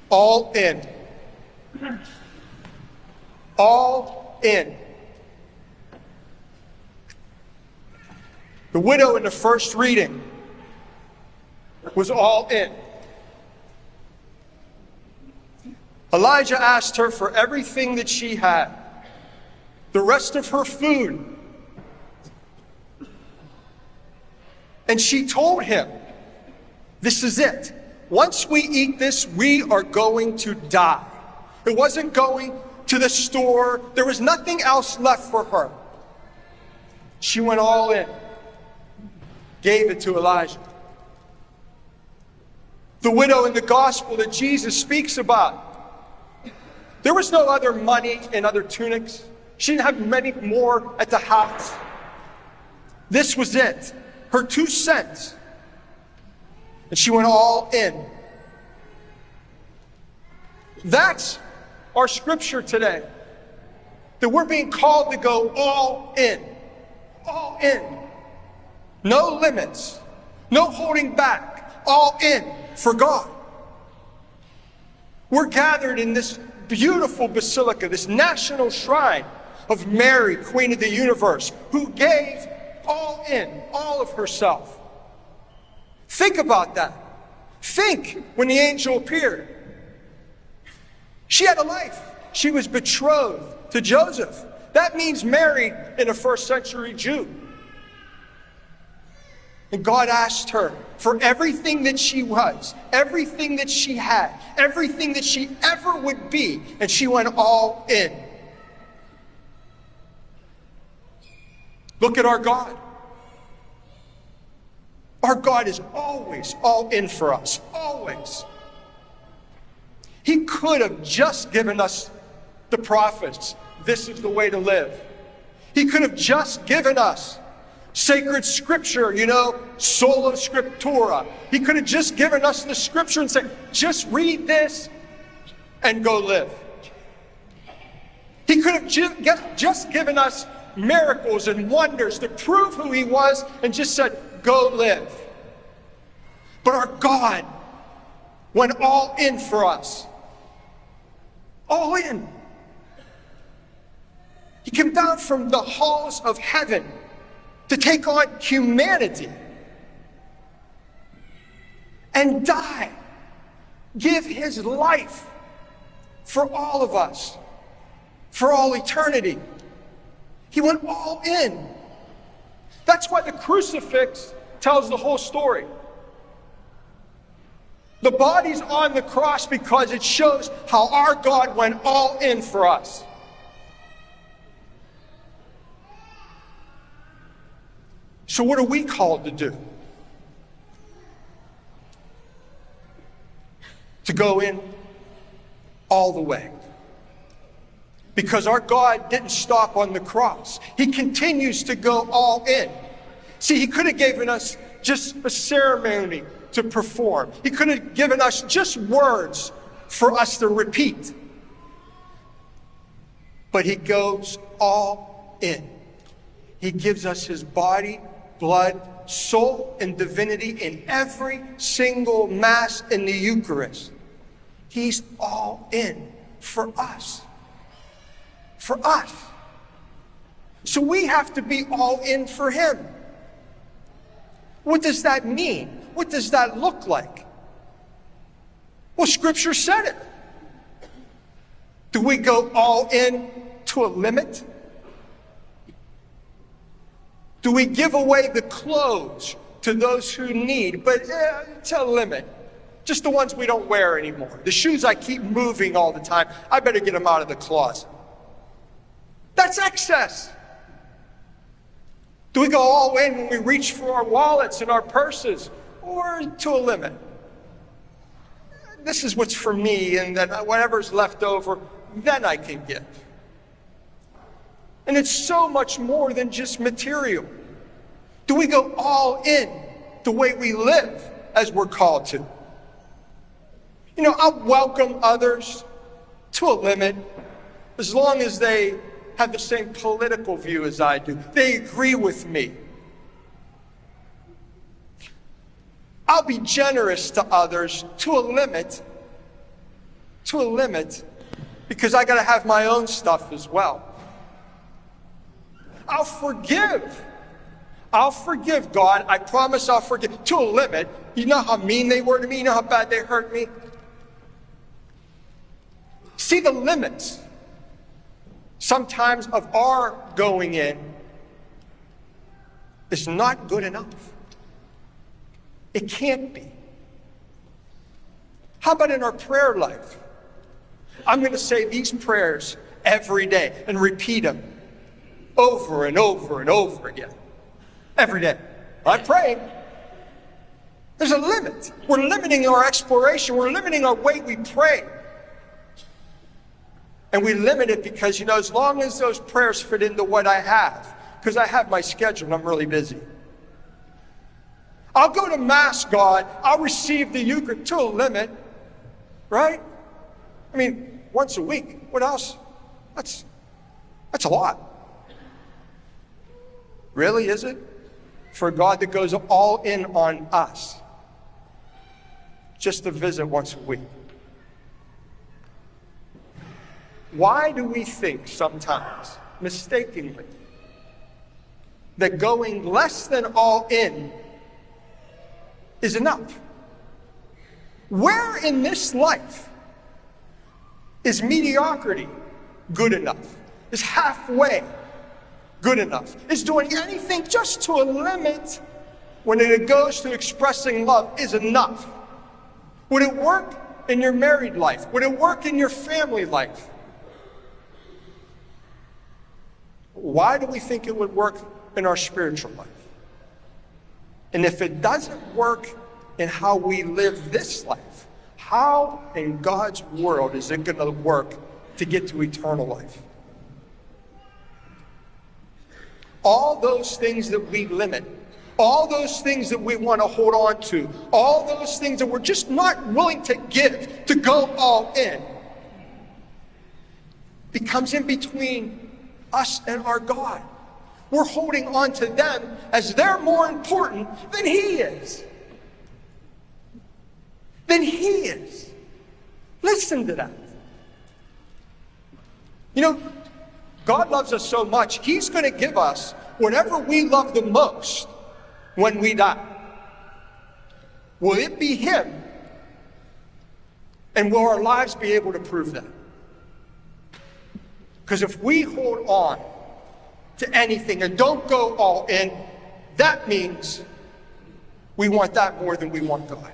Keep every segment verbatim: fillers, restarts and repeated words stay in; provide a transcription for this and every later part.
All in. All in. The widow in the first reading was all in. Elijah asked her for everything that she had, the rest of her food. And she told him, this is it. Once we eat this, we are going to die. It wasn't going to the store. There was nothing else left for her. She went all in. Gave it to Elijah. The widow in the gospel that Jesus speaks about, there was no other money in other tunics. She didn't have many more at the house. This was it. Her two cents. And she went all in. That's our scripture today. That we're being called to go all in. All in. No limits. No holding back. All in for God. We're gathered in this beautiful basilica, this national shrine of Mary, Queen of the universe, who gave all in, all of herself. Think about that. Think when the angel appeared. She had a life. She was betrothed to Joseph. That means married in a first century Jew. And God asked her for everything that she was, everything that she had, everything that she ever would be, and she went all in. Look at our God. Our God is always all in for us, always. He could have just given us the prophets, this is the way to live. He could have just given us sacred scripture, you know, sola scriptura. He could have just given us the scripture and said, just read this and go live. He could have ju- just given us miracles and wonders to prove who he was and just said, go live. But our God went all in for us. All in. He came down from the halls of heaven to take on humanity and die, give his life for all of us, for all eternity. He went all in. That's why the crucifix tells the whole story. The body's on the cross because it shows how our God went all in for us. So what are we called to do? To go in all the way. Because our God didn't stop on the cross. He continues to go all in. See, he could have given us just a ceremony to perform. He could have given us just words for us to repeat. But he goes all in. He gives us his body, blood, soul, and divinity in every single Mass in the Eucharist. He's all in for us. For us. So we have to be all in for him. What does that mean? What does that look like? Well, Scripture said it. Do we go all in to a limit? Do we give away the clothes to those who need, but eh, to a limit? Just the ones we don't wear anymore. The shoes I keep moving all the time, I better get them out of the closet. That's excess. Do we go all in when we reach for our wallets and our purses, or to a limit? This is what's for me, and then whatever's left over, then I can give. And it's so much more than just material. Do we go all in the way we live as we're called to? You know, I'll welcome others to a limit as long as they have the same political view as I do. They agree with me. I'll be generous to others to a limit to a limit, because I got to have my own stuff as well. I'll forgive. I'll forgive, God. I promise I'll forgive. To a limit. You know how mean they were to me? You know how bad they hurt me? See the limits sometimes of our going in is not good enough. It can't be. How about in our prayer life? I'm going to say these prayers every day and repeat them over and over and over again. Every day. I'm praying. There's a limit. We're limiting our exploration. We're limiting our way we pray. And we limit it because, you know, as long as those prayers fit into what I have, because I have my schedule and I'm really busy. I'll go to Mass, God. I'll receive the Eucharist to a limit. Right? I mean, once a week. What else? That's, that's a lot. Really, is it? For God that goes all in on us. Just to visit once a week. Why do we think sometimes, mistakenly, that going less than all in is enough? Where in this life is mediocrity good enough? Is halfway good enough? Is doing anything just to a limit when it goes to expressing love is enough? Would it work in your married life? Would it work in your family life? Why do we think it would work in our spiritual life? And if it doesn't work in how we live this life, how in God's world is it going to work to get to eternal life? All those things that we limit, all those things that we want to hold on to, all those things that we're just not willing to give, to go all in, becomes in between us and our God. We're holding on to them as they're more important than He is. Than He is. Listen to that. You know, God loves us so much, He's going to give us whatever we love the most when we die. Will it be Him? And will our lives be able to prove that? Because if we hold on to anything and don't go all in, that means we want that more than we want God.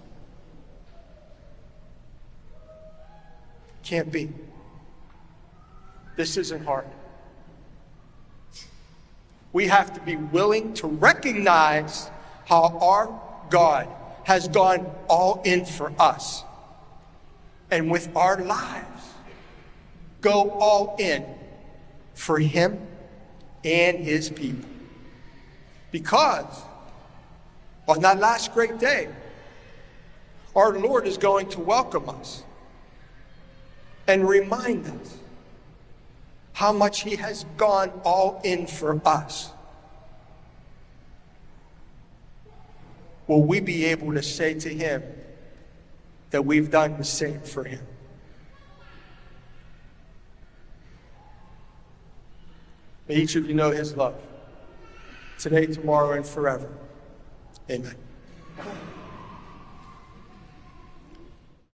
Can't be. This isn't hard. We have to be willing to recognize how our God has gone all in for us. And with our lives, go all in for Him and His people. Because on that last great day, our Lord is going to welcome us and remind us how much He has gone all in for us. Will we be able to say to Him that we've done the same for Him? May each of you know His love, today, tomorrow, and forever. Amen.